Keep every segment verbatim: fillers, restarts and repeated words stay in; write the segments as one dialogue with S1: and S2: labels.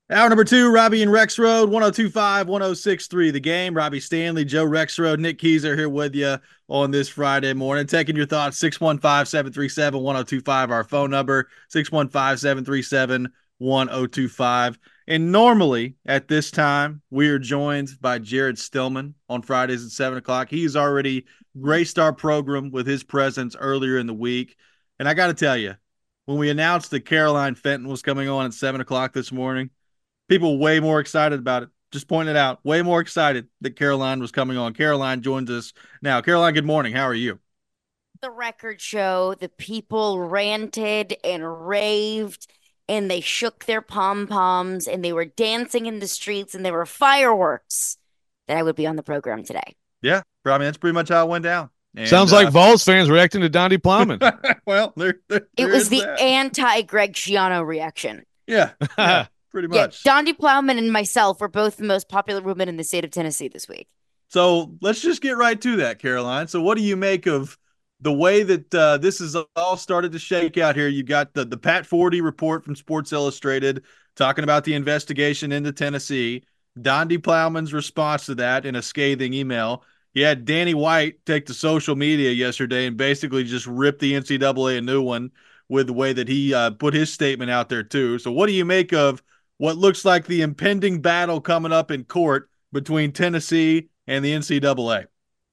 S1: Hour number two, Robbie and Rex Road, one oh two five, one oh six three. The Game. Robbie Stanley, Joe Rex Road, Nick Keyser here with you on this Friday morning. Taking your thoughts, six one five, seven three seven, one oh two five, our phone number, six one five, seven three seven, one oh two five. And normally at this time, we are joined by Jared Stillman on Fridays at seven o'clock. He's already graced our program with his presence earlier in the week. And I got to tell you, when we announced that Caroline Fenton was coming on at seven o'clock this morning, people way more excited about it. Just pointed out, way more excited that Caroline was coming on. Caroline joins us now. Caroline, good morning. How are you?
S2: The record show, the people ranted and raved and they shook their pom poms and they were dancing in the streets and there were fireworks that I would be on the program today.
S1: Yeah, I mean that's pretty much how it went down. And
S3: Sounds like
S1: uh,
S3: Vols fans reacting to Donnie Plowman.
S1: well, there, there,
S2: It
S1: there
S2: was
S1: is
S2: the
S1: that.
S2: anti Greg Schiano reaction.
S1: Yeah, yeah, pretty
S2: Yeah,
S1: much.
S2: Dondi Plowman and myself were both the most popular women in the state of Tennessee this week.
S1: So let's just get right to that, Caroline. So, what do you make of the way that uh, this has all started to shake out here? You got the the Pat Forty report from Sports Illustrated talking about the investigation into Tennessee. Dondi Plowman's response to that in a scathing email. He had Danny White take to social media yesterday and basically just rip the N C double A a new one with the way that he uh, put his statement out there too. So, what do you make of what looks like the impending battle coming up in court between Tennessee and the N C double A?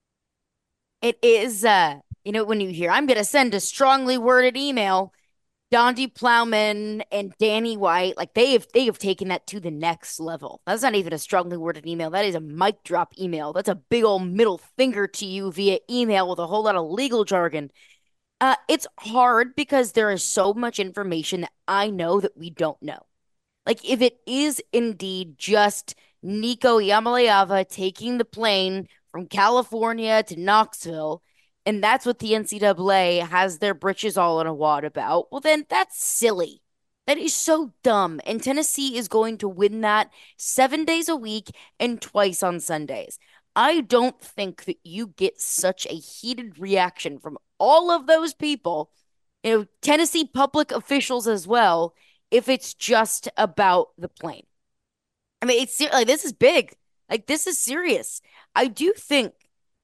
S2: It is, uh, you know, when you hear, I'm going to send a strongly worded email, Dondi Plowman and Danny White, like they have they have taken that to the next level. That's not even a strongly worded email. That is a mic drop email. That's a big old middle finger to you via email with a whole lot of legal jargon. Uh, it's hard because there is so much information that I know that we don't know. Like if it is indeed just Nico Yamaleava taking the plane from California to Knoxville, and that's what the N C double A has their britches all in a wad about, well, then that's silly. That is so dumb. And Tennessee is going to win that seven days a week and twice on Sundays. I don't think that you get such a heated reaction from all of those people, you know, Tennessee public officials as well, if it's just about the plane. I mean, it's like this is big. Like this is serious. I do think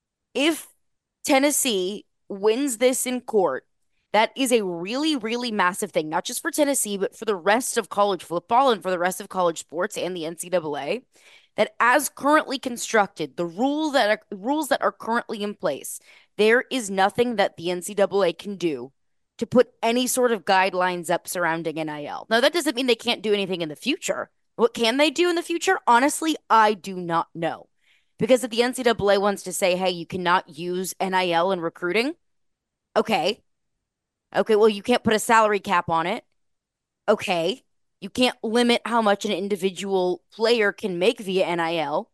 S2: if Tennessee wins this in court, that is a really, really massive thing, not just for Tennessee, but for the rest of college football and for the rest of college sports and the N C double A. That as currently constructed, the rule that are, rules that are currently in place, there is nothing that the N C double A can do to put any sort of guidelines up surrounding N I L. Now, that doesn't mean they can't do anything in the future. What can they do in the future? Honestly, I do not know. Because if the N C double A wants to say, hey, you cannot use N I L in recruiting, okay. Okay, well, you can't put a salary cap on it. Okay. You can't limit how much an individual player can make via N I L.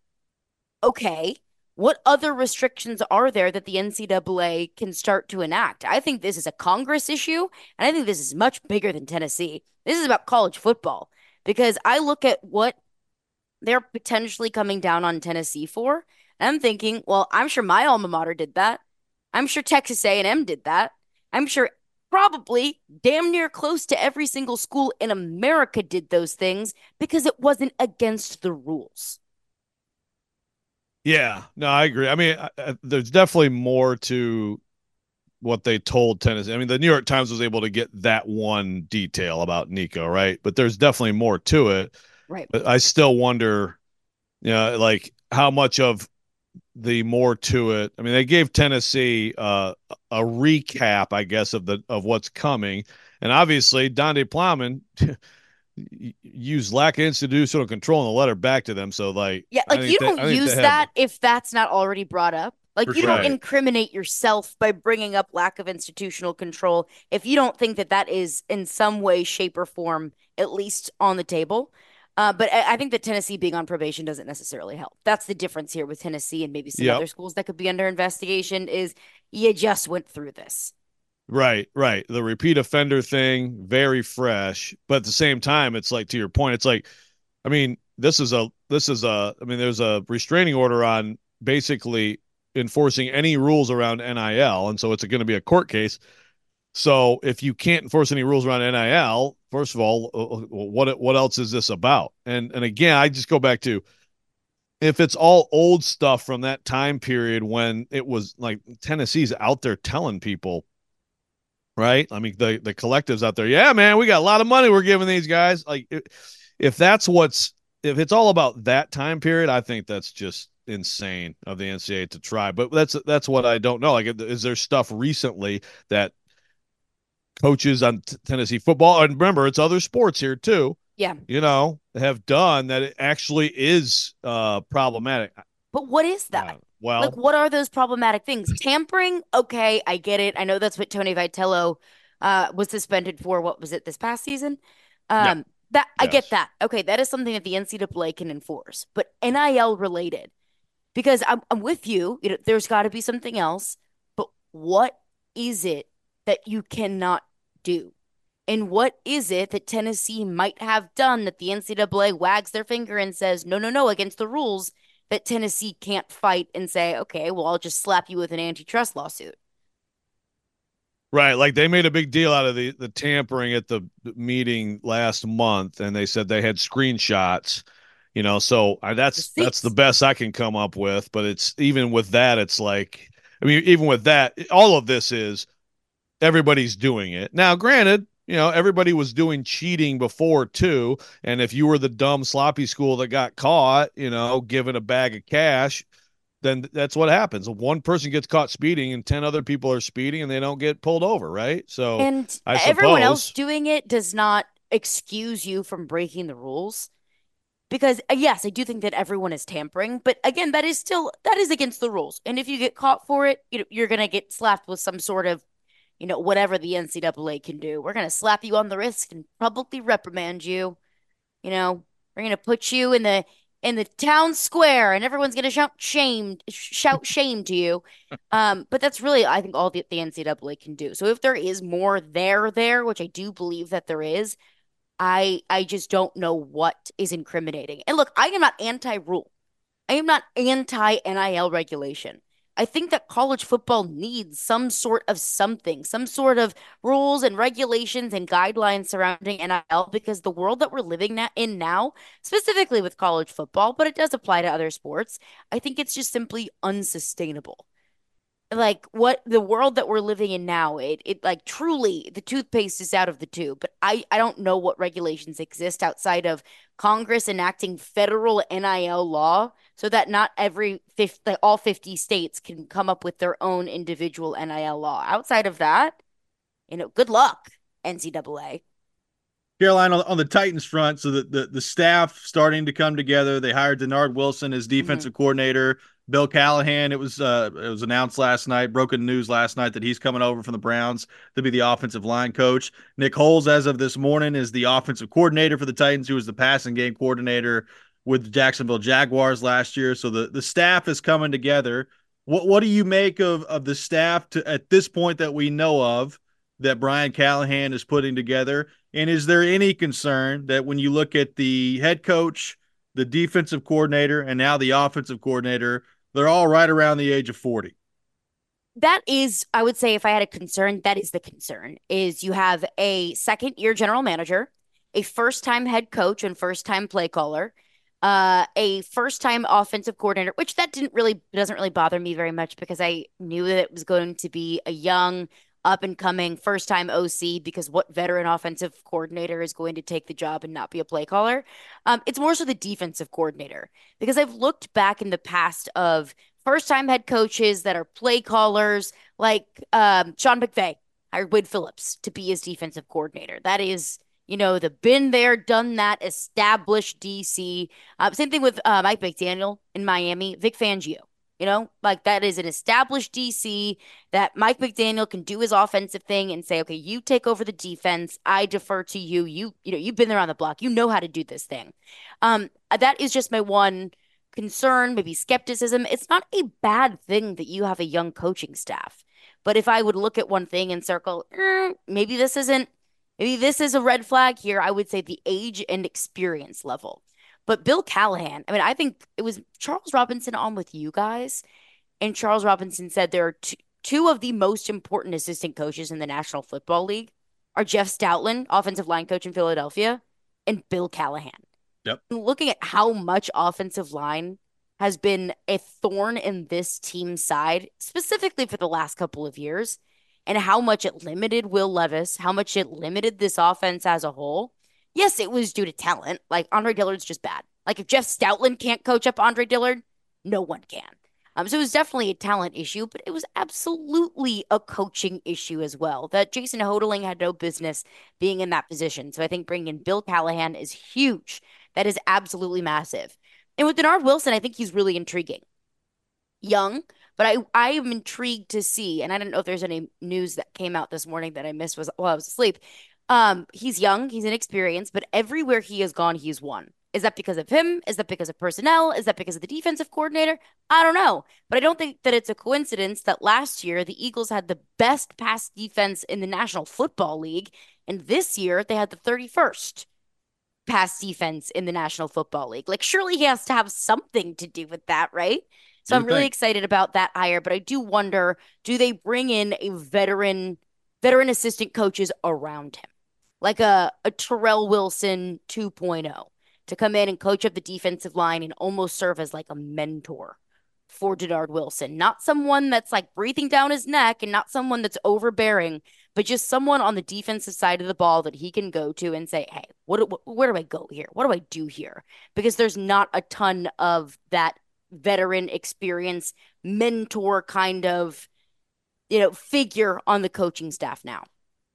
S2: Okay. What other restrictions are there that the N C double A can start to enact? I think this is a Congress issue, and I think this is much bigger than Tennessee. This is about college football because I look at what they're potentially coming down on Tennessee for, and I'm thinking, well, I'm sure my alma mater did that. I'm sure Texas A and M did that. I'm sure probably damn near close to every single school in America did those things because it wasn't against the rules.
S3: Yeah, no, I agree. I mean, I, I, there's definitely more to what they told Tennessee. I mean, the New York Times was able to get that one detail about Nico, right? But there's definitely more to it.
S2: Right.
S3: But I still wonder, you know, like how much of the more to it. I mean, they gave Tennessee uh, a recap, I guess, of the of what's coming, and obviously Donde Plowman used lack of institutional control and the letter back to them. So, like,
S2: Yeah,
S3: I
S2: like you
S3: think that
S2: don't
S3: I think they
S2: use
S3: have
S2: that if that's not already brought up.
S1: For
S2: Like you don't
S1: sure.
S3: right.
S2: incriminate yourself by bringing up lack of institutional control if you don't think that that is in some way, shape, or form at least on the table. Uh, but I, I think that Tennessee being on probation doesn't necessarily help. That's the difference here with Tennessee and maybe some
S3: Yep.
S2: other schools that could be under investigation is you just went through this.
S3: Right, right. The repeat offender thing, very fresh, but at the same time, it's like to your point, it's like, I mean, this is a this is a I mean, there's a restraining order on basically enforcing any rules around N I L, and so it's going to be a court case. So if you can't enforce any rules around N I L, first of all, uh, what what else is this about? And and again, I just go back to if it's all old stuff from that time period when it was like Tennessee's out there telling people, right? I mean, the the collectives out there, yeah, man, we got a lot of money we're giving these guys. Like, if that's what's if it's all about that time period, I think that's just insane of the N C double A to try. But that's that's what I don't know. Like, is there stuff recently that coaches on t- Tennessee football, and remember, it's other sports here too,
S2: Yeah.
S3: you know, have done that it actually is uh, problematic?
S2: But what is
S3: Uh,
S2: that? Like,
S3: well,
S2: what are those problematic things? Tampering, okay, I get it. I know that's what Tony Vitello uh, was suspended for. What was it this past season?
S3: yeah,
S2: Um, that I get
S3: yes.
S2: that. Okay, that is something that the N C double A can enforce. But N I L related, because I'm I'm with you. You know, there's got to be something else. But what is it that you cannot do? And what is it that Tennessee might have done that the N C double A wags their finger and says, no, no, no, against the rules, that Tennessee can't fight and say, okay, well, I'll just slap you with an antitrust lawsuit?
S3: Right, like they made a big deal out of the the tampering at the meeting last month, and they said they had screenshots, you know. So I, that's that's the
S2: Receipts.
S3: best I can come up with. But it's even with that, it's like, I mean, even with that, all of this is everybody's doing it now. Granted, you know, everybody was doing cheating before too, and if you were the dumb sloppy school that got caught, you know, given a bag of cash, then that's what happens. One person gets caught speeding and ten other people are speeding and they don't get pulled over, right? So
S2: And
S3: I
S2: everyone else
S3: suppose.
S2: doing it does not excuse you from breaking the rules. Because uh, yes, I do think that everyone is tampering, but again, that is still that is against the rules. And if you get caught for it, you know, you're gonna get slapped with some sort of, you know, whatever the N C double A can do. We're gonna slap you on the wrist and publicly reprimand you. You know, we're gonna put you in the in the town square, and everyone's gonna shout shame, shout shame to you. Um, but that's really, I think, all that the N C double A can do. So if there is more there there, which I do believe that there is, I I just don't know what is incriminating. And look, I am not anti-rule. I am not anti N I L regulation. I think that college football needs some sort of something, some sort of rules and regulations and guidelines surrounding N I L, because the world that we're living in now, specifically with college football, but it does apply to other sports, I think it's just simply unsustainable. Like what the world that we're living in now, it it like truly the toothpaste is out of the tube. But I I don't know what regulations exist outside of Congress enacting federal N I L law so that not every fifth like all fifty states can come up with their own individual N I L law. Outside of that, you know, good luck, N C double A.
S1: Carolina on the Titans front, so the, the the staff starting to come together. They hired Denard Wilson as
S2: Mm-hmm.
S1: defensive coordinator. Bill Callahan, it was uh, it was announced last night, broken news last night that he's coming over from the Browns to be the offensive line coach. Nick Holes, as of this morning, is the offensive coordinator for the Titans, who was the passing game coordinator with the Jacksonville Jaguars last year. So the, the staff is coming together. What what do you make of of the staff to at this point that we know of that Brian Callahan is putting together? And is there any concern that when you look at the head coach, the defensive coordinator, and now the offensive coordinator, they're all right around the age of forty?
S2: That is, I would say, if I had a concern, that is the concern, is you have a second year general manager, a first time head coach and first time play caller, uh, a first time offensive coordinator, which that didn't really doesn't really bother me very much because I knew that it was going to be a young, up and coming first time O C, because what veteran offensive coordinator is going to take the job and not be a play caller? Um, it's more so the defensive coordinator, because I've looked back in the past of first time head coaches that are play callers, like um, Sean McVay hired Wade Phillips to be his defensive coordinator. That is, you know, the been there, done that, established D C. Uh, same thing with uh, Mike McDaniel in Miami, Vic Fangio. You know, like that is an established D C that Mike McDaniel can do his offensive thing and say, okay, you take over the defense. I defer to you. You, you know, you've been there on the block. You know how to do this thing. Um, that is just my one concern, maybe skepticism. It's not a bad thing that you have a young coaching staff. But if I would look at one thing and circle, eh, maybe this isn't, maybe this is a red flag here, I would say the age and experience level. But Bill Callahan, I mean, I think it was Charles Robinson on with you guys, and Charles Robinson said there are two, two of the most important assistant coaches in the National Football League are Jeff Stoutland, offensive line coach in Philadelphia, and Bill Callahan.
S1: Yep.
S2: Looking at how much offensive line has been a thorn in this team's side, specifically for the last couple of years, and how much it limited Will Levis, how much it limited this offense as a whole. Yes, it was due to talent. Like, Andre Dillard's just bad. Like, if Jeff Stoutland can't coach up Andre Dillard, no one can. Um, so it was definitely a talent issue, but it was absolutely a coaching issue as well, that Jason Hodling had no business being in that position. So I think bringing in Bill Callahan is huge. That is absolutely massive. And with Denard Wilson, I think he's really intriguing. Young, but I, I am intrigued to see, and I don't know if there's any news that came out this morning that I missed was while I was asleep. Um, he's young, he's inexperienced, but everywhere he has gone, he's won. Is that because of him? Is that because of personnel? Is that because of the defensive coordinator? I don't know. But I don't think that it's a coincidence that last year the Eagles had the best pass defense in the National Football League, and this year they had the thirty-first pass defense in the National Football League. Like, surely he has to have something to do with that, right? So I'm really
S1: think.
S2: excited about that hire, but I do wonder, do they bring in a veteran, veteran assistant coaches around him? Like a, a Terrell Wilson two point oh to come in and coach up the defensive line and almost serve as like a mentor for Denard Wilson. Not someone that's like breathing down his neck and not someone that's overbearing, but just someone on the defensive side of the ball that he can go to and say, hey, what, what where do I go here? What do I do here? Because there's not a ton of that veteran experience, mentor kind of, you know, figure on the coaching staff now.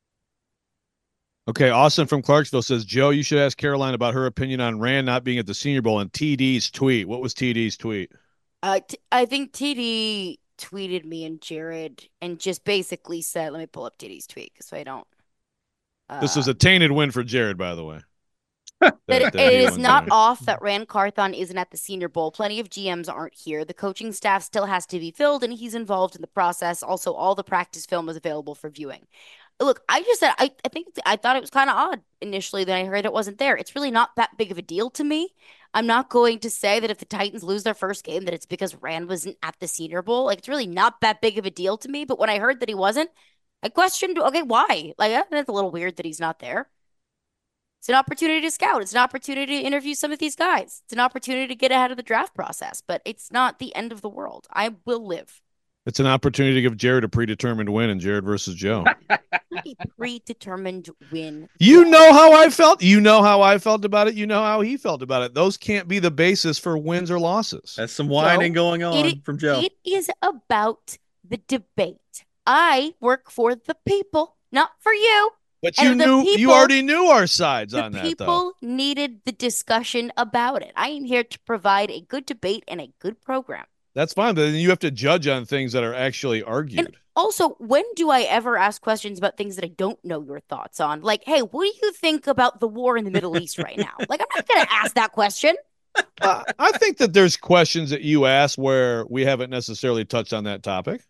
S3: Okay, Austin from Clarksville says, Joe, you should ask Caroline about her opinion on Rand not being at the Senior Bowl and T D's tweet. What was T D's tweet?
S2: Uh, t- I think T D tweeted me and Jared and just basically said, let me pull up T D's tweet so I don't.
S3: Uh, this was a tainted win for Jared, by the way.
S2: that, that it, it is not there. Off that Rand Carthon isn't at the Senior Bowl. Plenty of G Ms aren't here. The coaching staff still has to be filled, and he's involved in the process. Also, all the practice film is available for viewing. Look, I just said, I, I think I thought it was kind of odd initially that I heard it wasn't there. It's really not that big of a deal to me. I'm not going to say that if the Titans lose their first game that it's because Rand wasn't at the Senior Bowl. Like, it's really not that big of a deal to me. But when I heard that he wasn't, I questioned, okay, why? Like, that's a little weird that he's not there. It's an opportunity to scout. It's an opportunity to interview some of these guys. It's an opportunity to get ahead of the draft process. But it's not the end of the world. I will live.
S3: It's an opportunity to give Jared a predetermined win in Jared versus Joe.
S2: A predetermined win.
S3: You know how I felt. You know how I felt about it. You know how he felt about it. Those can't be the basis for wins or losses.
S1: That's some whining
S2: Joe,
S1: going on
S2: it,
S1: from Joe.
S2: It is about the debate. I work for the people, not for you.
S3: But you knew people, you already knew our sides on that, though.
S2: The people needed the discussion about it. I am here to provide a good debate and a good program.
S3: That's fine, but then you have to judge on things that are actually argued.
S2: And also, when do I ever ask questions about things that I don't know your thoughts on? Like, hey, what do you think about the war in the Middle East right now? Like, I'm not going to ask that question.
S3: uh, I think that there's questions that you ask where we haven't necessarily touched on that topic.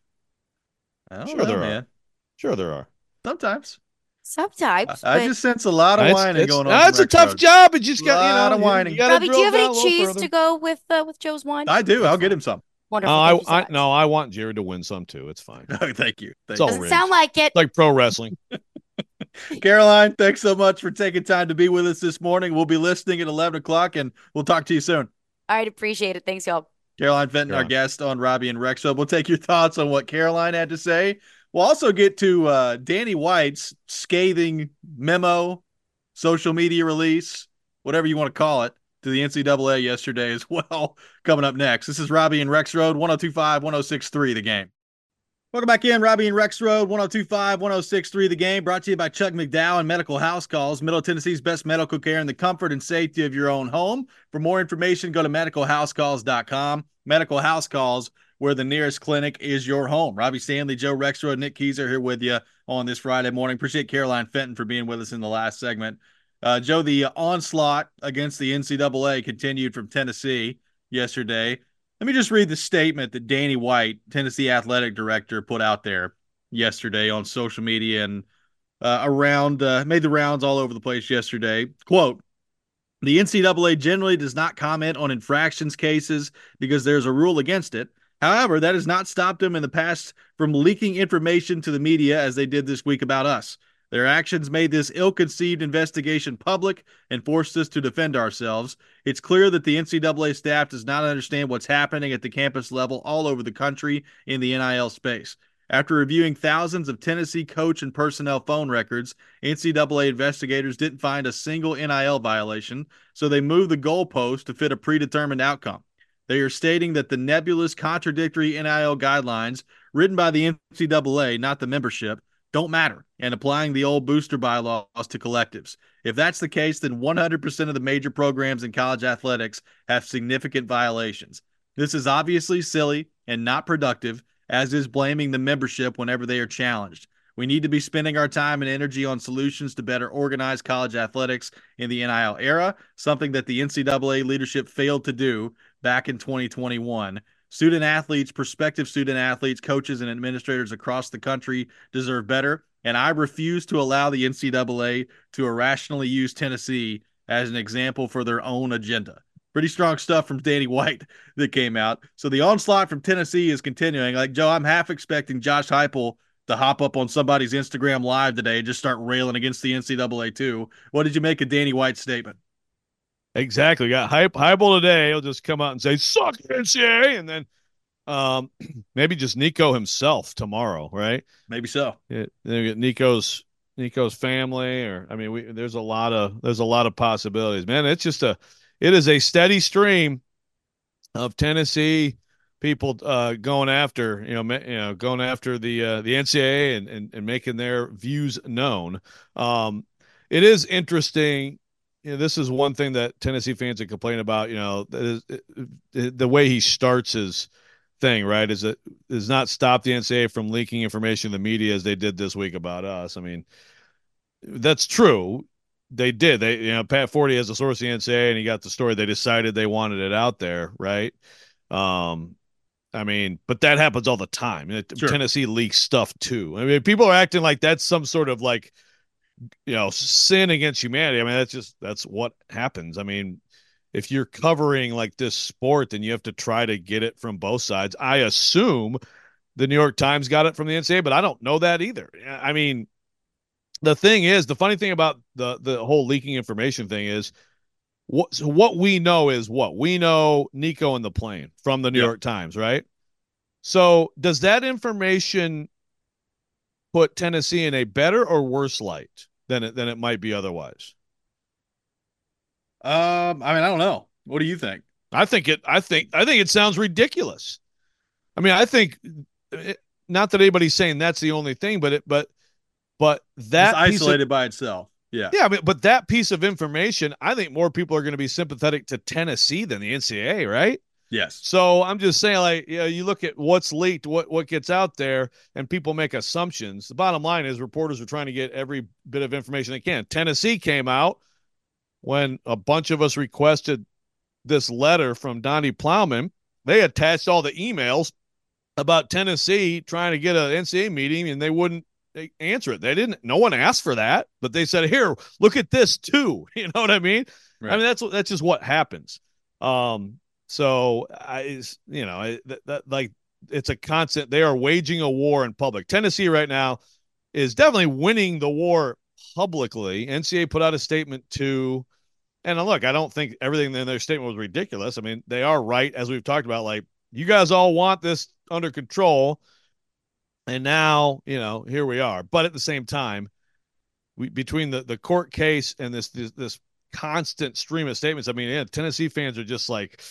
S1: I
S3: sure
S1: know,
S3: there
S1: man.
S3: are. Sure there are.
S1: Sometimes.
S2: Sometimes.
S1: I, I just sense a lot of
S3: it's,
S1: whining
S3: it's,
S1: going on.
S3: That's a tough
S1: Road.
S3: job. It just
S1: a
S3: got, you know,
S1: lot of whining.
S3: You, you
S2: Robbie, do you have any cheese
S3: further.
S2: to go with uh, with Joe's wine?
S1: I do. I'll get him some.
S2: Wonderful.
S3: Uh, I,
S2: so
S3: I no, I want Jared to win some too. It's fine.
S1: Oh, thank you. Thank
S3: it's
S1: you.
S3: all
S2: Doesn't
S3: rigged.
S2: sound like it.
S3: It's like pro wrestling.
S1: Caroline, thanks so much for taking time to be with us this morning. We'll be listening at eleven o'clock, and we'll talk to you soon.
S2: All right, appreciate it. Thanks, y'all.
S1: Caroline Fenton,
S3: yeah.
S1: our guest on Robbie and Rex. So we'll take your thoughts on what Caroline had to say. We'll also get to uh, Danny White's scathing memo, social media release, whatever you want to call it, to the N C double A yesterday as well, coming up next. This is Robbie and Rex Road, one oh two point five, one oh six point three The Game. Welcome back in, Robbie and Rex Road, one oh two point five, one oh six point three The Game, brought to you by Chuck McDowell and Medical House Calls, Middle Tennessee's best medical care in the comfort and safety of your own home. For more information, go to medical house calls dot com. Medical House Calls, where the nearest clinic is your home. Robbie Stanley, Joe Rexrode, Nick Keyser here with you on this Friday morning. Appreciate Caroline Fenton for being with us in the last segment. Uh, Joe, the onslaught against the N C double A continued from Tennessee yesterday. Let me just read the statement that Danny White, Tennessee athletic director, put out there yesterday on social media and uh, around, uh, made the rounds all over the place yesterday. Quote, the N C double A generally does not comment on infractions cases because there's a rule against it. However, that has not stopped them in the past from leaking information to the media as they did this week about us. Their actions made this ill-conceived investigation public and forced us to defend ourselves. It's clear that the N C double A staff does not understand what's happening at the campus level all over the country in the N I L space. After reviewing thousands of Tennessee coach and personnel phone records, N C double A investigators didn't find a single N I L violation, so they moved the goalpost to fit a predetermined outcome. They are stating that the nebulous, contradictory N I L guidelines written by the N C double A, not the membership, don't matter, and applying the old booster bylaws to collectives. If that's the case, then one hundred percent of the major programs in college athletics have significant violations. This is obviously silly and not productive, as is blaming the membership whenever they are challenged. We need to be spending our time and energy on solutions to better organize college athletics in the N I L era, something that the N C double A leadership failed to do back in twenty twenty-one. Student athletes, prospective student athletes, coaches, and administrators across the country deserve better, and I refuse to allow the N C double A to irrationally use Tennessee as an example for their own agenda. Pretty strong stuff from Danny White that came out. So the onslaught from Tennessee is continuing. Like, Joe, I'm half expecting Josh Heupel to hop up on somebody's Instagram live today and just start railing against the N C double A too. What did you make of Danny White's statement?
S3: Exactly. Got hype Heupel today. He'll just come out and say, suck N C double A, and then um, maybe just Nico himself tomorrow, right?
S1: Maybe so.
S3: Yeah, then we get Nico's Nico's family, or I mean, we there's a lot of there's a lot of possibilities, man. It's just a it is a steady stream of Tennessee people uh, going after you know you know going after the uh, the N C double A and, and and making their views known. Um, it is interesting. You know, this is one thing that Tennessee fans have complained about. You know, the, the way he starts his thing, right, is it does not stop the N C double A from leaking information to the media as they did this week about us. I mean, that's true. They did. They, you know, Pat Forty has a source of the N C double A, and he got the story. They decided they wanted it out there, right? Um, I mean, but that happens all the time. Sure. Tennessee leaks stuff too. I mean, people are acting like that's some sort of like, you know, sin against humanity. I mean, that's just that's what happens. I mean, if you're covering like this sport, then you have to try to get it from both sides. I assume the New York Times got it from the N C double A, but I don't know that either. I mean, the thing is, the funny thing about the the whole leaking information thing is what so what we know is what we know Nico and the plane from the New yep. York Times, right? So does that information put Tennessee in a better or worse light than it than it might be otherwise?
S1: Um, I mean, I don't know. What do you think?
S3: I think it. I think. I think it sounds ridiculous. I mean, I think it, not that anybody's saying that's the only thing, but it. But but that
S1: it's isolated of, by itself. Yeah.
S3: Yeah. I mean, but that piece of information, I think more people are going to be sympathetic to Tennessee than the N C double A, right?
S1: Yes.
S3: So I'm just saying, like, you know, you look at what's leaked, what what gets out there, and people make assumptions. The bottom line is reporters are trying to get every bit of information they can. Tennessee came out when a bunch of us requested this letter from Donnie Plowman. They attached all the emails about Tennessee trying to get an N C double A meeting, and they wouldn't answer it. They didn't. No one asked for that, but they said, "Here, look at this too." You know what I mean? Right. I mean, that's that's just what happens. Um, so I, you know, that, that like it's a constant. They are waging a war in public. Tennessee right now is definitely winning the war publicly. N C double A put out a statement too. And look, I don't think everything in their statement was ridiculous. I mean, they are right, as we've talked about, like, you guys all want this under control. And now, you know, here we are. But at the same time, we between the, the court case and this, this this constant stream of statements, I mean, yeah, Tennessee fans are just like,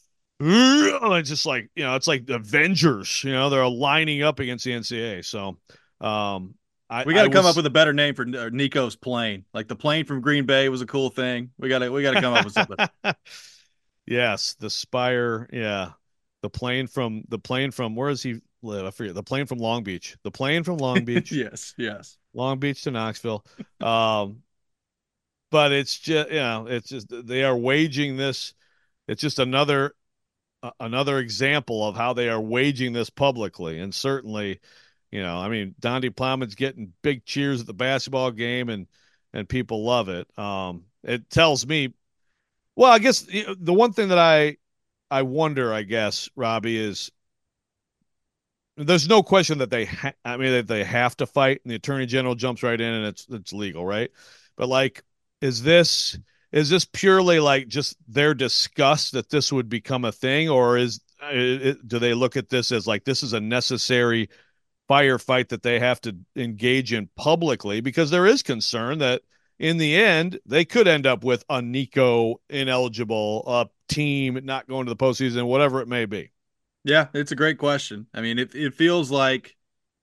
S3: it's just like, you know, it's like Avengers, you know, they're lining up against the N C double A. So, um, I,
S1: we got to come
S3: was,
S1: up with a better name for Nico's plane. Like the plane from Green Bay was a cool thing. We got to we got to come up with something.
S3: Yes, the Spire. Yeah, the plane from the plane from where does he live? I forget. The plane from Long Beach. The plane from Long Beach.
S1: yes, yes.
S3: Long Beach to Knoxville. Um, but it's just you know it's just they are waging this. It's just another uh, another example of how they are waging this publicly, and certainly. You know, I mean, Donnie Plowman's getting big cheers at the basketball game, and and people love it. Um, it tells me, well, I guess the one thing that I I wonder, I guess, Robbie, is there's no question that they, ha- I mean, that they have to fight, and the attorney general jumps right in, and it's it's legal, right? But like, is this is this purely like just their disgust that this would become a thing, or is it, do they look at this as like this is a necessary firefight that they have to engage in publicly? Because there is concern that in the end they could end up with a Nico ineligible, a team not going to the postseason, whatever it may be.
S1: Yeah, it's a great question. I mean, it it feels like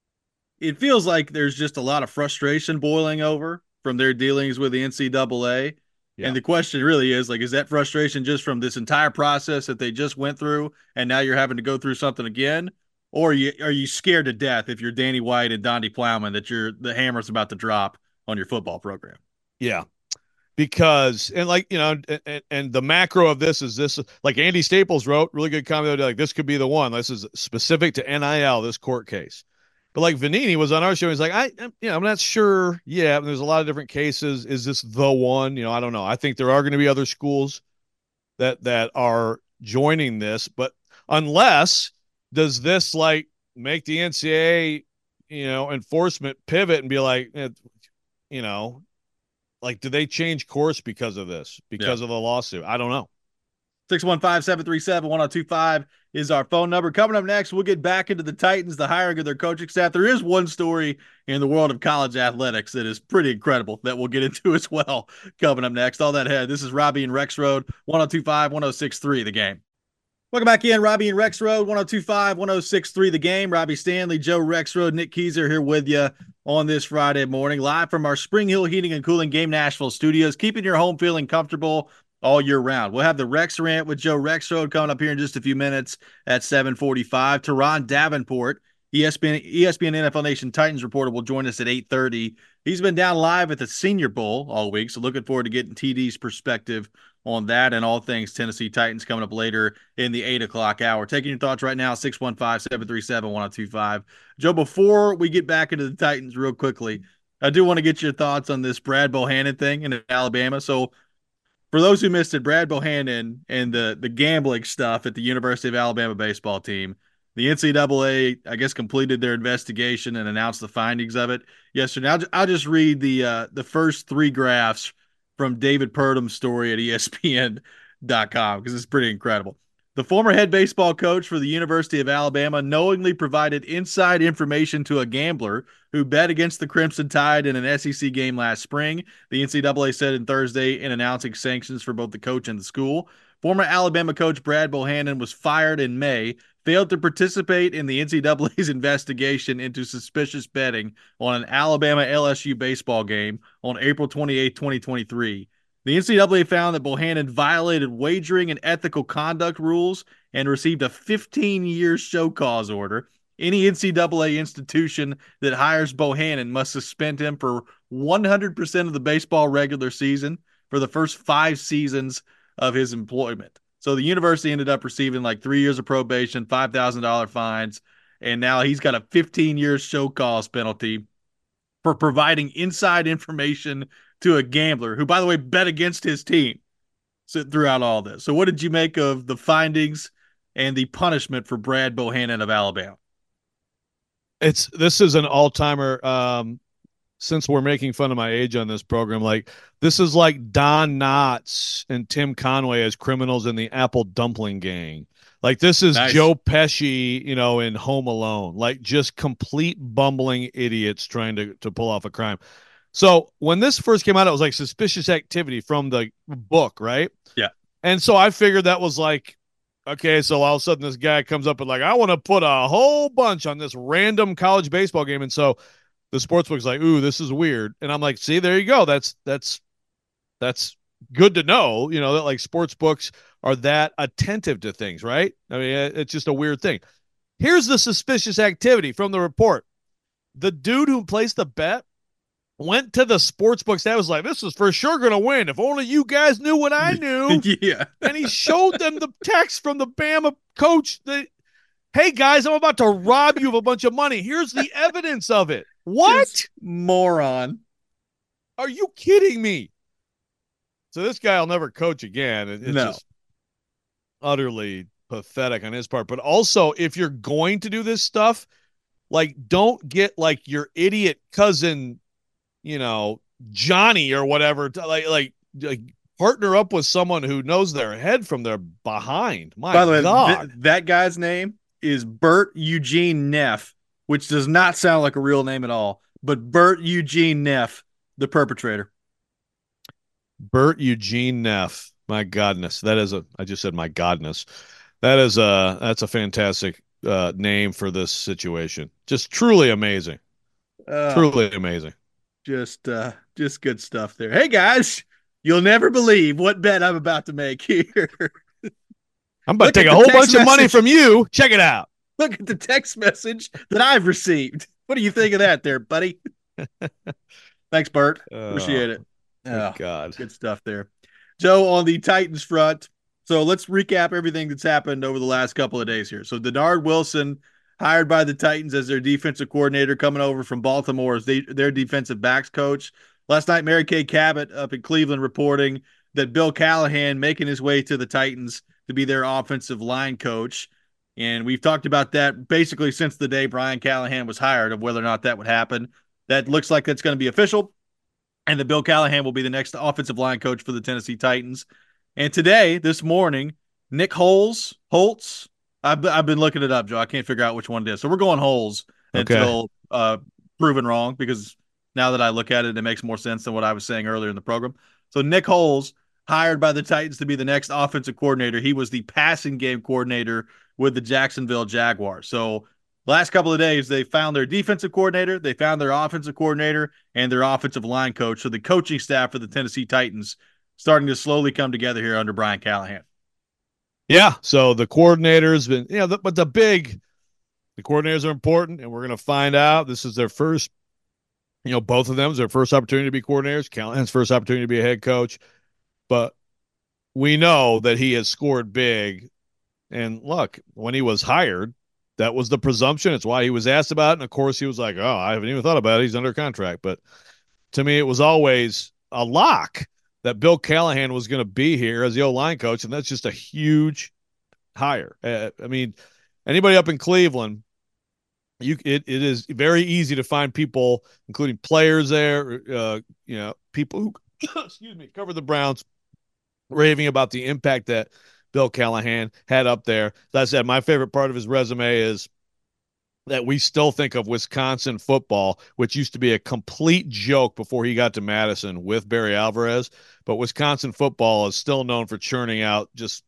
S1: it feels like there's just a lot of frustration boiling over from their dealings with the N C double A.
S3: Yeah.
S1: And the question really is like, is that frustration just from this entire process that they just went through, and now you're having to go through something again? Or are you, are you scared to death if you're Danny White and Donnie Plowman that you're the hammer's about to drop on your football program?
S3: Yeah. Because and like you know and, and the macro of this is this, like Andy Staples wrote really good comment, like this could be the one, this is specific to N I L, this court case. But like Vanini was on our show, he's like, I I'm, you know, I'm not sure. Yeah, there's a lot of different cases. Is this the one? You know, I don't know. I think there are going to be other schools that that are joining this, but unless, does this like make the N C double A, you know, enforcement pivot and be like, eh, you know, like, do they change course because of this, because yeah. of the lawsuit? I don't know.
S1: six one five, seven three seven, one oh two five is our phone number. Coming up next, we'll get back into the Titans, the hiring of their coaching staff. There is one story in the world of college athletics that is pretty incredible that we'll get into as well coming up next. All that ahead. This is Robbie and Rexrode, one oh two five, one oh six three, The Game. Welcome back in, Robbie and Rexrode, one oh two five, one oh six three, The Game. Robbie Stanley, Joe Rexrode, Nick Keyser here with you on this Friday morning, live from our Spring Hill Heating and Cooling Game Nashville studios, keeping your home feeling comfortable all year round. We'll have the Rex Rant with Joe Rexrode coming up here in just a few minutes at seven forty-five. Teron Davenport, E S P N, E S P N N F L Nation Titans reporter, will join us at eight thirty. He's been down live at the Senior Bowl all week, so looking forward to getting T D's perspective on that and all things Tennessee Titans coming up later in the eight o'clock hour. Taking your thoughts right now, six one five, seven three seven, one oh two five. Joe, before we get back into the Titans real quickly, I do want to get your thoughts on this Brad Bohannon thing in Alabama. So for those who missed it, Brad Bohannon and the, the gambling stuff at the University of Alabama baseball team, the N C double A, I guess, completed their investigation and announced the findings of it yesterday. I'll, I'll just read the uh, the first three graphs from David Purdum's story at E S P N dot com because it's pretty incredible. The former head baseball coach for the University of Alabama knowingly provided inside information to a gambler who bet against the Crimson Tide in an S E C game last spring, the N C double A said on Thursday in announcing sanctions for both the coach and the school. Former Alabama coach Brad Bohannon was fired in May, failed to participate in the N C double A's investigation into suspicious betting on an Alabama L S U baseball game on April twenty-eighth, twenty twenty-three. The N C double A found that Bohannon violated wagering and ethical conduct rules and received a fifteen-year show cause order. Any N C double A institution that hires Bohannon must suspend him for one hundred percent of the baseball regular season for the first five seasons of his employment. So the university ended up receiving like three years of probation, five thousand dollars fines, and now he's got a fifteen-year show cause penalty for providing inside information to a gambler who, by the way, bet against his team throughout all this. So what did you make of the findings and the punishment for Brad Bohannon of Alabama?
S3: It's this is an all-timer. Um, since we're making fun of my age on this program, like this is like Don Knotts and Tim Conway as criminals in the Apple Dumpling Gang. Like this is nice. Joe Pesci, you know, in Home Alone, like just complete bumbling idiots trying to, to pull off a crime. So when this first came out, it was like suspicious activity from the book, right?
S1: Yeah.
S3: And so I figured that was like, okay, so all of a sudden this guy comes up and like, I want to put a whole bunch on this random college baseball game. And so the sportsbook's like, ooh, this is weird. And I'm like, see, there you go. That's, that's, that's good to know, you know, that like sports books are that attentive to things, right? I mean, it's just a weird thing. Here's the suspicious activity from the report. The dude who placed the bet went to the sports books that was like, this is for sure going to win. If only you guys knew what I knew.
S1: Yeah.
S3: And he showed them the text from the Bama coach that, hey guys, I'm about to rob you of a bunch of money. Here's the evidence of it. What?
S1: Just moron.
S3: Are you kidding me? So this guy will never coach again. It's
S1: no.
S3: just utterly pathetic on his part. But also, if you're going to do this stuff, like, don't get like your idiot cousin, you know, Johnny or whatever, to, like, like, like partner up with someone who knows their head from their behind. My
S1: By the way,
S3: God.
S1: th- that guy's name is Bert Eugene Neff, which does not sound like a real name at all. But Bert Eugene Neff, the perpetrator.
S3: Bert Eugene Neff. My godness. That is a, I just said my godness. That is a, that's a fantastic uh, name for this situation. Just truly amazing.
S1: Uh,
S3: Truly amazing.
S1: just, uh, just good stuff there. Hey guys, you'll never believe what bet I'm about to make here.
S3: I'm about
S1: Look
S3: to take
S1: at
S3: a
S1: the
S3: whole
S1: text
S3: bunch of money
S1: message.
S3: from you. Check it out.
S1: Look at the text message that I've received. What do you think of that, there, buddy? Thanks, Bert. Appreciate it.
S3: Oh,
S1: Oh,
S3: God.
S1: good stuff there. Joe, on the Titans front, so let's recap everything that's happened over the last couple of days here. So Denard Wilson, hired by the Titans as their defensive coordinator, coming over from Baltimore as they, their defensive backs coach. Last night, Mary Kay Cabot up in Cleveland reporting that Bill Callahan making his way to the Titans to be their offensive line coach. And we've talked about that basically since the day Brian Callahan was hired, of whether or not that would happen. That looks like that's going to be official, and that Bill Callahan will be the next offensive line coach for the Tennessee Titans. And today, this morning, Nick Holes, Holtz, I've, I've been looking it up, Joe. I can't figure out which one it is. So we're going Holes
S3: Okay.
S1: until uh, proven wrong, because now that I look at it, it makes more sense than what I was saying earlier in the program. So Nick Holes, hired by the Titans to be the next offensive coordinator. He was the passing game coordinator with the Jacksonville Jaguars. So last couple of days, they found their defensive coordinator, they found their offensive coordinator, and their offensive line coach. So the coaching staff for the Tennessee Titans starting to slowly come together here under Brian Callahan.
S3: Yeah. So the coordinators been, yeah, the, but the big, the coordinators are important, and we're going to find out. This is their first, you know, both of them is their first opportunity to be coordinators. Callahan's first opportunity to be a head coach. But we know that he has scored big. And look, when he was hired, that was the presumption. It's why he was asked about it. And of course, he was like, oh, I haven't even thought about it. He's under contract. But to me, it was always a lock that Bill Callahan was going to be here as the O-line coach. And that's just a huge hire. Uh, I mean, anybody up in Cleveland, you it, it is very easy to find people, including players there, uh, you know, people who, excuse me, cover the Browns, raving about the impact that Bill Callahan had up there. As I said, my favorite part of his resume is that we still think of Wisconsin football, which used to be a complete joke before he got to Madison with Barry Alvarez. But Wisconsin football is still known for churning out just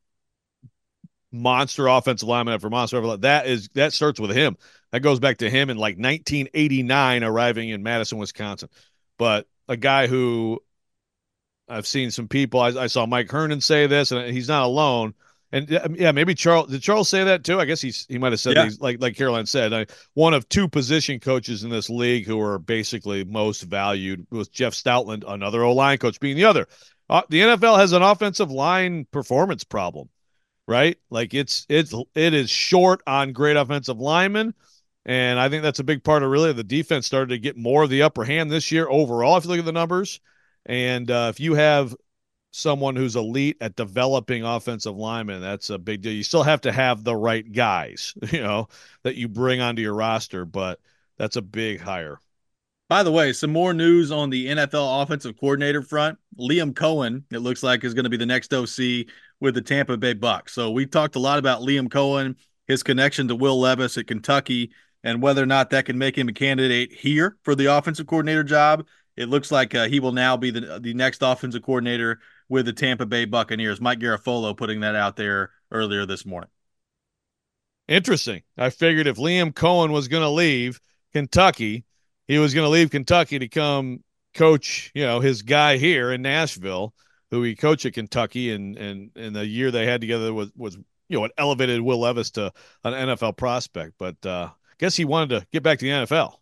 S3: monster offensive linemen after monster. That is that starts with him. That goes back to him in like nineteen eighty-nine arriving in Madison, Wisconsin. But a guy who I've seen some people. I, I saw Mike Hernan say this, and he's not alone. And yeah, maybe Charles did Charles say that too? I guess he's he might have said
S1: Yeah.
S3: that he's, like like Caroline said, uh, one of two position coaches in this league who are basically most valued, with Jeff Stoutland, another O line coach, being the other. Uh, the N F L has an offensive line performance problem, right? Like it's it's it is short on great offensive linemen. And I think that's a big part of really the defense started to get more of the upper hand this year overall, if you look at the numbers. And uh, if you have someone who's elite at developing offensive linemen, that's a big deal. You still have to have the right guys, you know, that you bring onto your roster, but that's a big hire.
S1: By the way, some more news on the N F L offensive coordinator front. Liam Cohen, it looks like, is going to be the next O C with the Tampa Bay Bucks. So we talked a lot about Liam Cohen, his connection to Will Levis at Kentucky, and whether or not that can make him a candidate here for the offensive coordinator job. It looks like uh, he will now be the the next offensive coordinator with the Tampa Bay Buccaneers. Mike Garafolo putting that out there earlier this morning.
S3: Interesting. I figured if Liam Cohen was going to leave Kentucky, he was going to leave Kentucky to come coach, you know, his guy here in Nashville, who he coached at Kentucky, and and and the year they had together was was you know what elevated Will Levis to an N F L prospect. But uh, I guess he wanted to get back to the N F L.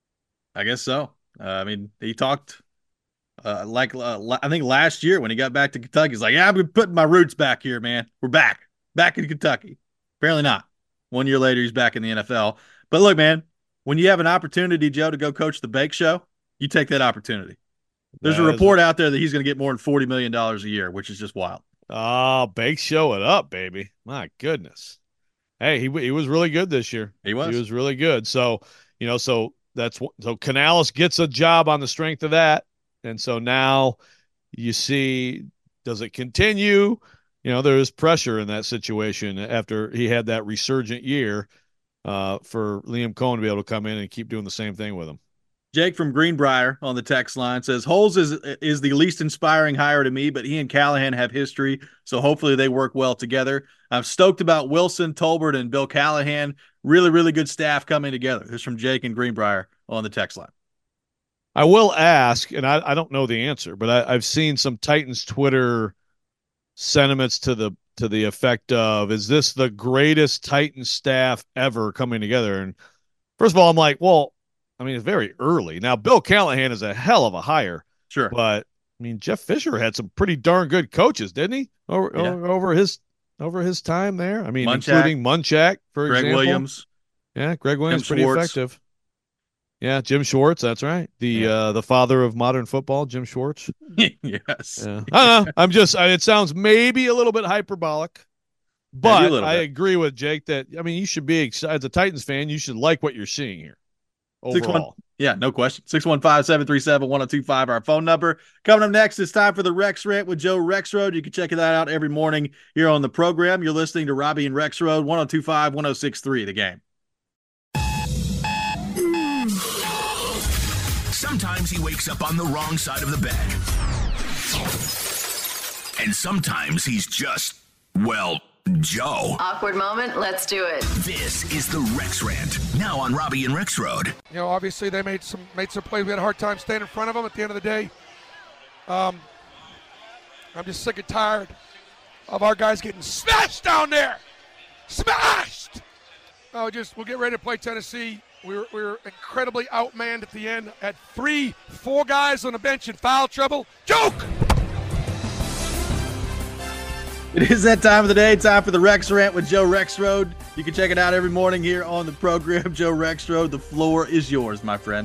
S1: I guess so. Uh, I mean, he talked uh, like uh, I think last year when he got back to Kentucky, he's like, "Yeah, I've been putting my roots back here, man. We're back, back in Kentucky." Apparently not. One year later, he's back in the N F L. But look, man, when you have an opportunity, Joe, to go coach the Bake Show, you take that opportunity. There's
S3: That
S1: a
S3: is
S1: report out there that he's going to get more than forty million dollars a year, which is just wild.
S3: Oh, Bake Show it up, baby. My goodness. hey, he he was really good this year.
S1: He was.
S3: He was really good. So, you know, so that's so Canales gets a job on the strength of that. And so now you see, does it continue? You know, there is pressure in that situation after he had that resurgent year uh, for Liam Cohen to be able to come in and keep doing the same thing with him.
S1: Jake from Greenbrier on the text line says Holes is is the least inspiring hire to me, but he and Callahan have history, so hopefully they work well together. I'm stoked about Wilson, Tolbert, and Bill Callahan. Really, really good staff coming together. This is from Jake and Greenbrier on the text line.
S3: I will ask, and I, I don't know the answer, but I, I've seen some Titans Twitter sentiments to the to the effect of, is this the greatest Titans staff ever coming together? And first of all, I'm like, well, I mean, it's very early. Now, Bill Callahan is a hell of a hire.
S1: Sure.
S3: But, I mean, Jeff Fisher had some pretty darn good coaches, didn't he? Over, yeah. over, over his over his time there. I mean, Munchak, including Munchak, for
S1: Greg
S3: example.
S1: Williams.
S3: Yeah, Greg Williams,
S1: Jim
S3: pretty
S1: Schwartz.
S3: effective. Yeah, Jim Schwartz, that's right. The yeah. uh, the father of modern football, Jim Schwartz.
S1: Yes.
S3: Yeah. I don't know. I'm just, I, it sounds maybe a little bit hyperbolic. But I bit. agree with Jake that, I mean, you should be excited. As a Titans fan, you should like what you're seeing here. Overall.
S1: Yeah, no question. six one five, seven three seven, one oh two five, our phone number. Coming up next, it's time for the Rex Rant with Joe Rexrode. You can check that out every morning here on the program. You're listening to Robbie and Rexrode, one oh two five, one oh six three, The Game.
S4: Sometimes he wakes up on the wrong side of the bed. And sometimes he's just, well, Joe.
S5: Awkward moment, let's do it.
S4: This is the Rex Rant, now on Robbie and Rexrode.
S6: You know, obviously they made some made some plays. We had a hard time staying in front of them at the end of the day. Um, I'm just sick and tired of our guys getting smashed down there. Smashed! Oh, just we'll get ready to play Tennessee. We were, we were incredibly outmanned at the end. Had three, four guys on the bench in foul trouble. Joke!
S1: It is that time of the day, time for the Rex Rant with Joe Rexrode. You can check it out every morning here on the program. Joe Rexrode, the floor is yours, my friend.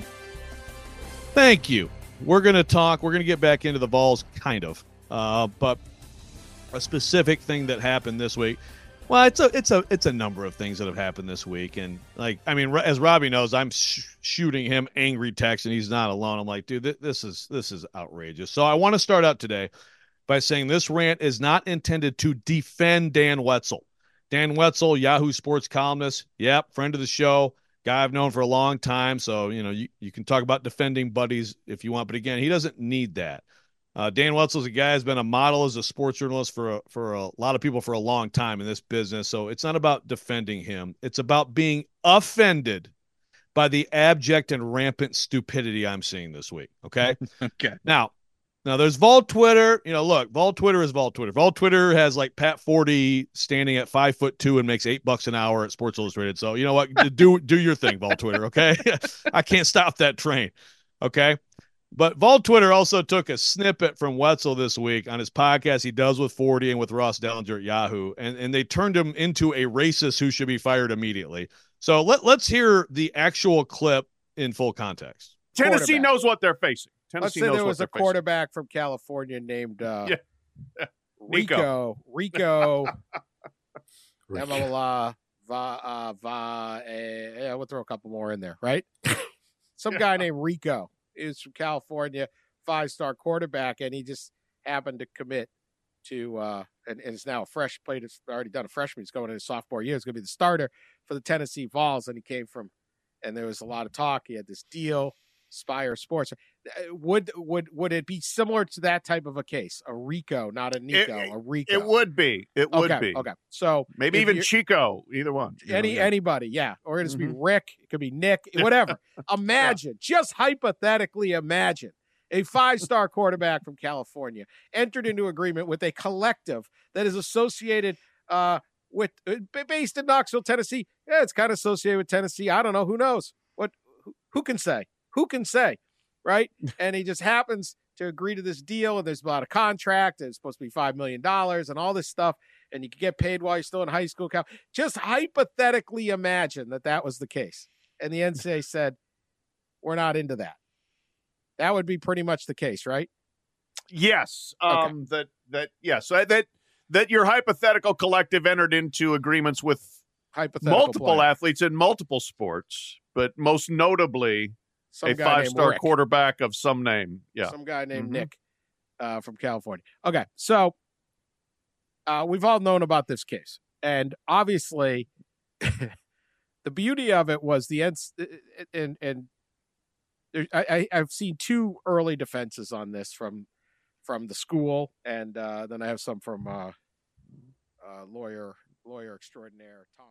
S3: Thank you. We're going to talk, we're going to get back into the Vols, kind of, uh, but a specific thing that happened this week. Well, it's a it's a it's a number of things that have happened this week, and like I mean, as Robbie knows, I'm sh- shooting him angry texts, and he's not alone. I'm like, dude, th- this is this is outrageous. So I want to start out today by saying this rant is not intended to defend Dan Wetzel. Dan Wetzel, Yahoo Sports columnist, yep, friend of the show, guy I've known for a long time. So you know, you you can talk about defending buddies if you want, but again, he doesn't need that. Uh, Dan Wetzel's a guy who's been a model as a sports journalist for a, for a lot of people for a long time in this business. So it's not about defending him. It's about being offended by the abject and rampant stupidity I'm seeing this week. Okay.
S1: Okay.
S3: Now, now there's Vol Twitter. You know, look, Vol Twitter is Vol Twitter. Vol Twitter has like Pat Forty standing at five foot two and makes eight bucks an hour at Sports Illustrated. So you know what? do do your thing, Vol Twitter. Okay. I can't stop that train. Okay. But Vol Twitter also took a snippet from Wetzel this week on his podcast he does with Forty and with Ross Dellinger at Yahoo, and, and they turned him into a racist who should be fired immediately. So let, let's hear the actual clip in full context.
S7: Tennessee knows what they're facing. Tennessee
S8: Let's say
S7: knows
S8: there was
S7: what
S8: a quarterback from California named uh,
S7: yeah.
S8: Rico. Rico. Blah, blah, blah, va, uh, va, eh, yeah, we'll throw a couple more in there, right? Some guy named Rico is from California, five-star quarterback, and he just happened to commit to uh, and, and is now a fresh played. It's already done a freshman. He's going into his sophomore year. He's going to be the starter for the Tennessee Vols, and he came from. And there was a lot of talk. He had this deal, Spire Sports. Would would would it be similar to that type of a case? A Rico, not a Nico,
S7: it,
S8: a Rico.
S7: It would be. It would
S8: okay,
S7: be.
S8: Okay. So
S7: maybe even Chico, either one.
S8: Any
S7: know, yeah.
S8: anybody, yeah. Or it'd
S7: mm-hmm.
S8: be Rick. It could be Nick. Whatever. Imagine, yeah. just hypothetically imagine, a five-star quarterback from California entered into agreement with a collective that is associated uh, with uh, based in Knoxville, Tennessee. Yeah, it's kind of associated with Tennessee. I don't know. Who knows? What? Who, who can say? Who can say? Right? And he just happens to agree to this deal, and there's about a contract. And it's supposed to be five million dollars and all this stuff, and you can get paid while you're still in high school. Just hypothetically imagine that that was the case. And the N C double A said, we're not into that. That would be pretty much the case, right?
S7: Yes. Um, okay. That, that, yes. Yeah, so that, that your hypothetical collective entered into agreements with
S8: hypothetical
S7: multiple
S8: player.
S7: athletes in multiple sports, but most notably
S8: Some
S7: a
S8: guy named
S7: five-star
S8: Rick.
S7: quarterback of some name. Yeah.
S8: Some guy named
S7: Mhm.
S8: Nick uh, from California. Okay, so uh, we've all known about this case, and obviously, the beauty of it was the ends, and and there, I, I I've seen two early defenses on this from from the school, and uh, then I have some from uh, uh, lawyer lawyer extraordinaire Tom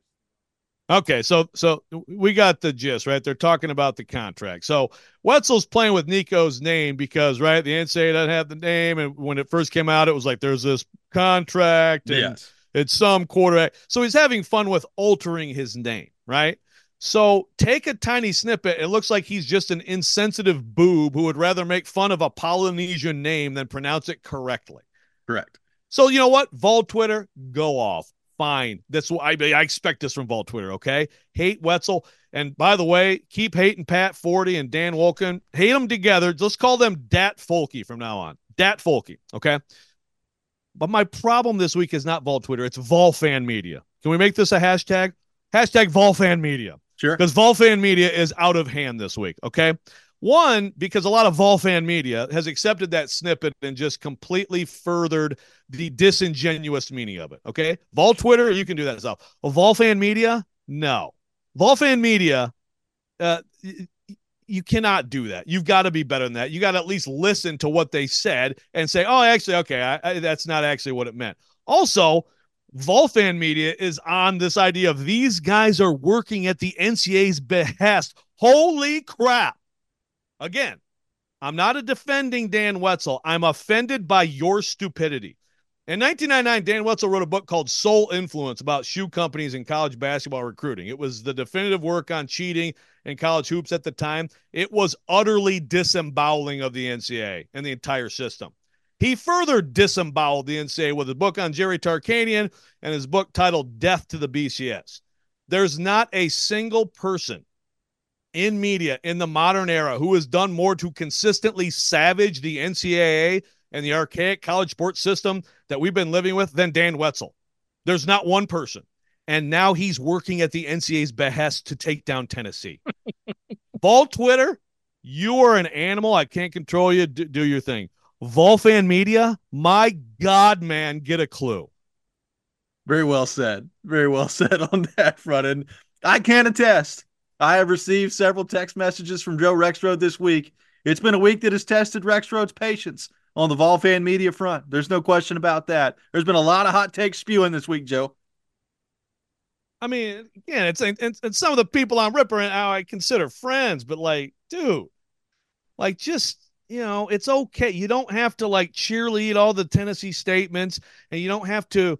S8: Mars.
S3: Okay, so so we got the gist, right? They're talking about the contract. So Wetzel's playing with Nico's name because, right, the N C double A doesn't have the name, and when it first came out, it was like there's this contract, and
S1: Yes.
S3: it's some quarterback. So he's having fun with altering his name, right? So take a tiny snippet. It looks like he's just an insensitive boob who would rather make fun of a Polynesian name than pronounce it correctly.
S1: Correct.
S3: So you know what? Vol Twitter, go off. Fine. That's what I, I expect this from Vol Twitter, okay? Hate Wetzel. And by the way, keep hating Pat Forty and Dan Wolken. Hate them together. Let's call them Dat Folke from now on. Dat Folke, okay? But my problem this week is not Vol Twitter. It's Vol Fan Media. Can we make this a hashtag? Hashtag Vol Fan Media.
S1: Sure.
S3: Because Vol Fan Media is out of hand this week, okay? One, because a lot of Vol Fan Media has accepted that snippet and just completely furthered the disingenuous meaning of it, okay? Vol Twitter, you can do that yourself. Well, Vol Fan Media, no. Vol Fan Media, uh, you cannot do that. You've got to be better than that. You got to at least listen to what they said and say, oh, actually, okay, I, I, that's not actually what it meant. Also, Vol Fan Media is on this idea of these guys are working at the N C double A's behest. Holy crap. Again, I'm not a defending Dan Wetzel. I'm offended by your stupidity. In nineteen ninety-nine, Dan Wetzel wrote a book called Soul Influence about shoe companies and college basketball recruiting. It was the definitive work on cheating in college hoops at the time. It was utterly disemboweling of the N C double A and the entire system. He further disemboweled the N C double A with a book on Jerry Tarkanian and his book titled Death to the B C S. There's not a single person in media in the modern era who has done more to consistently savage the N C double A and the archaic college sports system that we've been living with than Dan Wetzel. There's not one person. And now he's working at the N C double A's behest to take down Tennessee. Vol Twitter, you are an animal. I can't control you. Do, do your thing. Vol Fan Media, my God, man, get a clue.
S1: Very well said. Very well said on that front. And I can attest. I have received several text messages from Joe Rexrode this week. It's been a week that has tested Rexrode's patience on the Vol Fan Media front. There's no question about that. There's been a lot of hot takes spewing this week, Joe.
S3: I mean, again, it's, it's, it's some of the people I'm ripping out I consider friends, but like, dude, like just, you know, it's okay. You don't have to like cheerlead all the Tennessee statements, and you don't have to,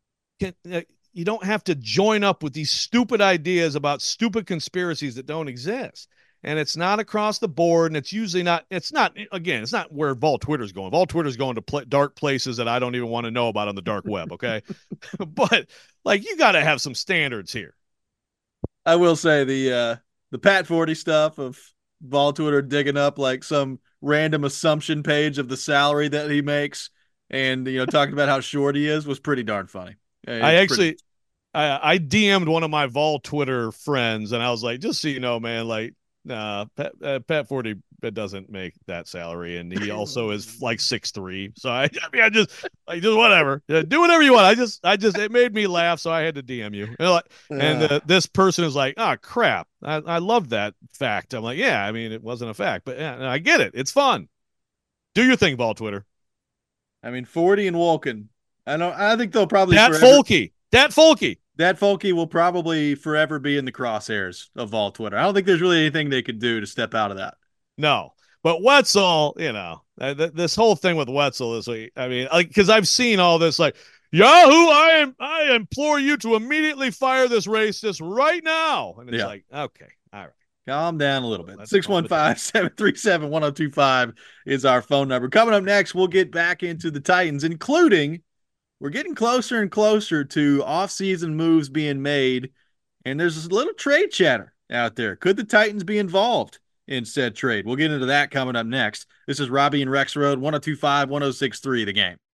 S3: you don't have to join up with these stupid ideas about stupid conspiracies that don't exist. And it's not across the board, and it's usually not, it's not, again, it's not where Vol Twitter's going. Vol Twitter's going to pl- dark places that I don't even want to know about on the dark web, okay? But, like, you got to have some standards here.
S1: I will say the uh, the Pat Forty stuff of Vol Twitter digging up, like, some random assumption page of the salary that he makes and, you know, talking about how short he is was pretty darn funny. It's
S3: I actually...
S1: Pretty-
S3: I, I D M'd one of my Vol Twitter friends, and I was like, just so you know, man, like, nah, Pat, uh, Pat Forty doesn't make that salary, and he also is like six three. So I, I mean, I just, like, just whatever, yeah, do whatever you want. I just, I just, it made me laugh, so I had to D M you. And, like, and uh, this person is like, oh crap, I, I love that fact. I'm like, yeah, I mean, it wasn't a fact, but yeah, I get it. It's fun. Do your thing, Vol Twitter.
S1: I mean, Forty and Wolken. I know. I think they'll probably
S3: Dat
S1: forever-
S3: Folke. Dat Folke.
S1: Dat Folke will probably forever be in the crosshairs of Vol Twitter. I don't think there's really anything they could do to step out of that.
S3: No, but Wetzel, you know, uh, th- this whole thing with Wetzel is like, I mean, like, because I've seen all this, like, Yahoo, I am, I implore you to immediately fire this racist right now. And it's
S1: Yeah.
S3: like, okay, all right.
S1: Calm down a little bit.
S3: Let's
S1: six one five, seven three seven, one oh two five is our phone number. Coming up next, we'll get back into the Titans, including we're getting closer and closer to off-season moves being made, and there's a little trade chatter out there. Could the Titans be involved in said trade? We'll get into that coming up next. This is Robbie and Rexrode, one oh two five, one oh six three, The Game.